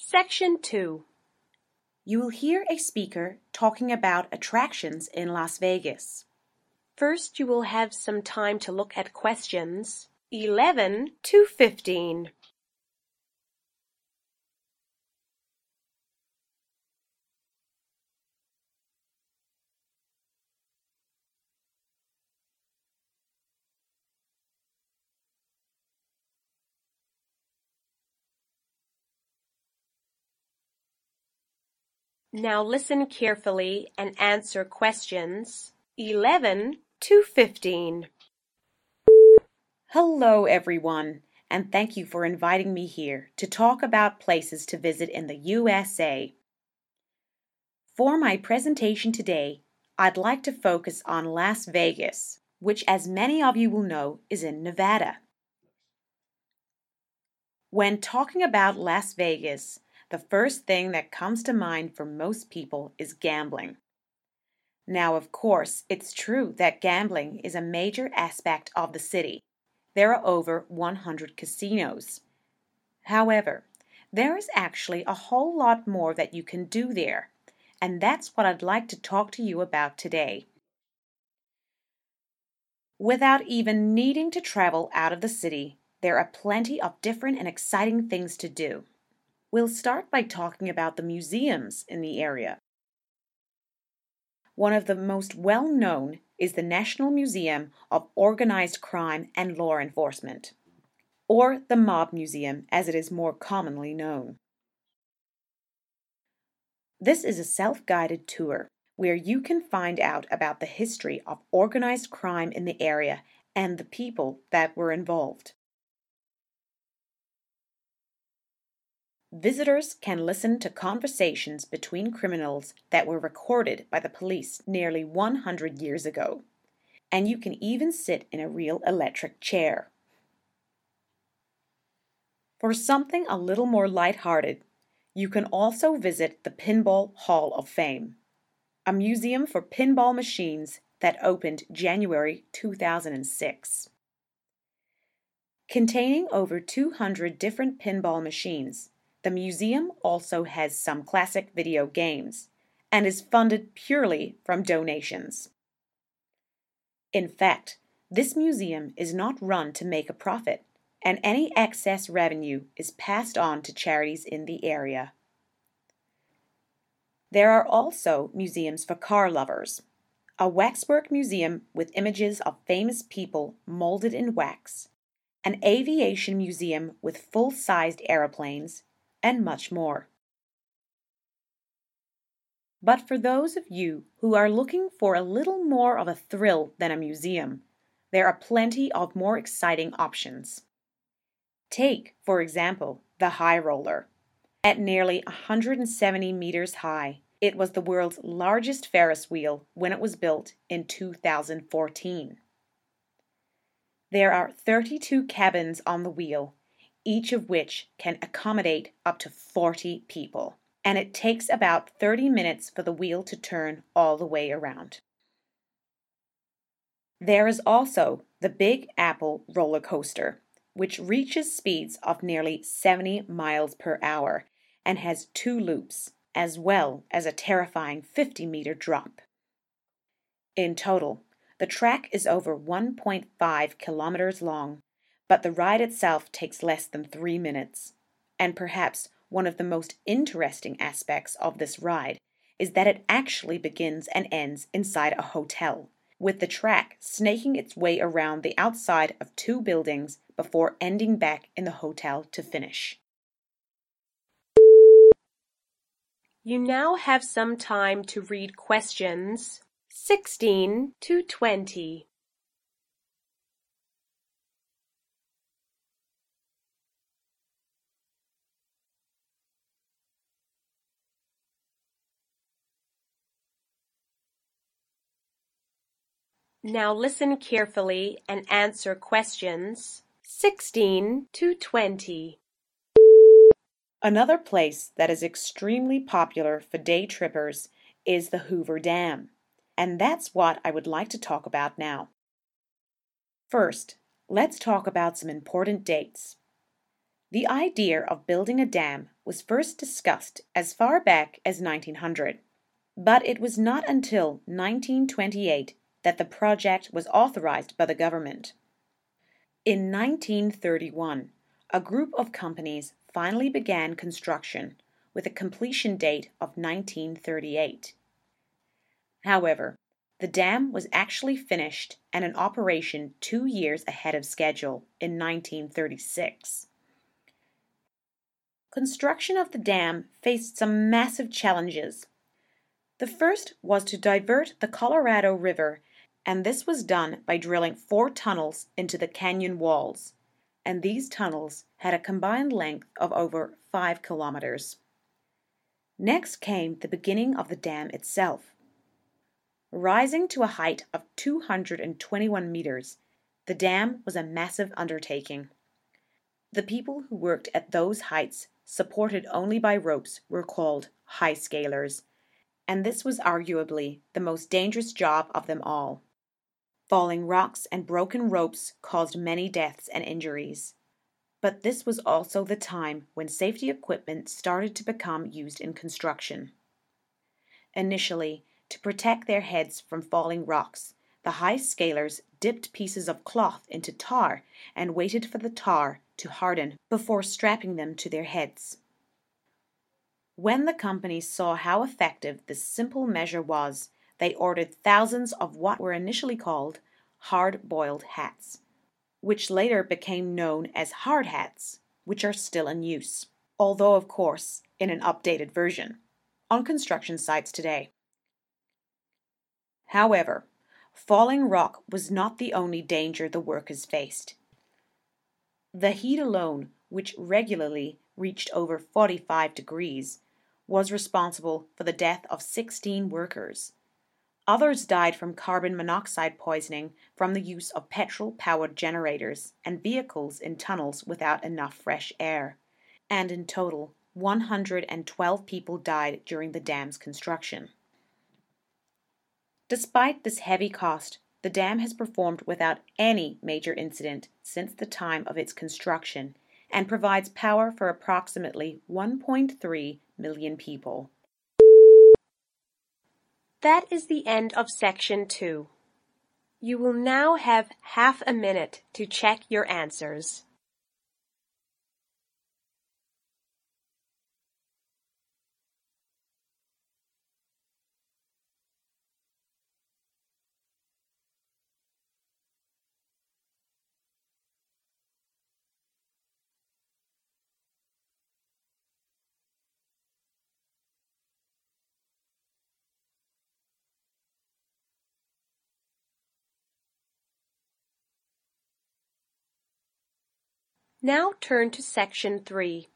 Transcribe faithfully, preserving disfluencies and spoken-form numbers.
Section two. You will hear a speaker talking about attractions in Las Vegas. First, you will have some time to look at questions eleven to fifteen. Now listen carefully and answer questions eleven to fifteen. Hello, everyone, and thank you for inviting me here to talk about places to visit in the U S A. For my presentation today, I'd like to focus on Las Vegas, which, as many of you will know, is in Nevada. When talking about Las Vegas, the first thing that comes to mind for most people is gambling. Now, of course, it's true that gambling is a major aspect of the city. There are over one hundred casinos. However, there is actually a whole lot more that you can do there, and that's what I'd like to talk to you about today. Without even needing to travel out of the city, there are plenty of different and exciting things to do. We'll start by talking about the museums in the area. One of the most well-known is the National Museum of Organized Crime and Law Enforcement, or the Mob Museum as it is more commonly known. This is a self-guided tour where you can find out about the history of organized crime in the area and the people that were involved. Visitors can listen to conversations between criminals that were recorded by the police nearly one hundred years ago, and you can even sit in a real electric chair. For something a little more lighthearted, you can also visit the Pinball Hall of Fame, a museum for pinball machines that opened January two thousand six. Containing over two hundred different pinball machines, the museum also has some classic video games and is funded purely from donations. In fact, this museum is not run to make a profit, and any excess revenue is passed on to charities in the area. There are also museums for car lovers, a waxwork museum with images of famous people molded in wax, an aviation museum with full-sized aeroplanes, and much more. But for those of you who are looking for a little more of a thrill than a museum, there are plenty of more exciting options. Take, for example, the High Roller. At nearly one hundred seventy meters high, it was the world's largest Ferris wheel when it was built in two thousand fourteen. There are thirty-two cabins on the wheel, each of which can accommodate up to forty people, and it takes about thirty minutes for the wheel to turn all the way around. There is also the Big Apple roller coaster, which reaches speeds of nearly seventy miles per hour and has two loops, as well as a terrifying fifty meter drop. In total, the track is over one point five kilometers long, but the ride itself takes less than three minutes. And perhaps one of the most interesting aspects of this ride is that it actually begins and ends inside a hotel, with the track snaking its way around the outside of two buildings before ending back in the hotel to finish. You now have some time to read questions sixteen to twenty. Now listen carefully and answer questions sixteen to twenty. Another place that is extremely popular for day trippers is the Hoover Dam, and that's what I would like to talk about now. First, let's talk about some important dates. The idea of building a dam was first discussed as far back as nineteen hundred, but it was not until nineteen twenty-eight that the project was authorized by the government. In nineteen thirty-one, a group of companies finally began construction with a completion date of nineteen thirty-eight. However, the dam was actually finished and in operation two years ahead of schedule in nineteen thirty-six. Construction of the dam faced some massive challenges. The first was to divert the Colorado River, and this was done by drilling four tunnels into the canyon walls, and these tunnels had a combined length of over five kilometers. Next came the beginning of the dam itself. Rising to a height of two hundred twenty-one meters, the dam was a massive undertaking. The people who worked at those heights, supported only by ropes, were called high scalers, and this was arguably the most dangerous job of them all. Falling rocks and broken ropes caused many deaths and injuries. But this was also the time when safety equipment started to become used in construction. Initially, to protect their heads from falling rocks, the high scalers dipped pieces of cloth into tar and waited for the tar to harden before strapping them to their heads. When the companies saw how effective this simple measure was, they ordered thousands of what were initially called hard-boiled hats, which later became known as hard hats, which are still in use, although of course in an updated version, on construction sites today. However, falling rock was not the only danger the workers faced. The heat alone, which regularly reached over forty-five degrees, was responsible for the death of sixteen workers. Others died from carbon monoxide poisoning from the use of petrol-powered generators and vehicles in tunnels without enough fresh air. And in total, one hundred twelve people died during the dam's construction. Despite this heavy cost, the dam has performed without any major incident since the time of its construction and provides power for approximately one point three million people. That is the end of section two. You will now have half a minute to check your answers. Now turn to section three.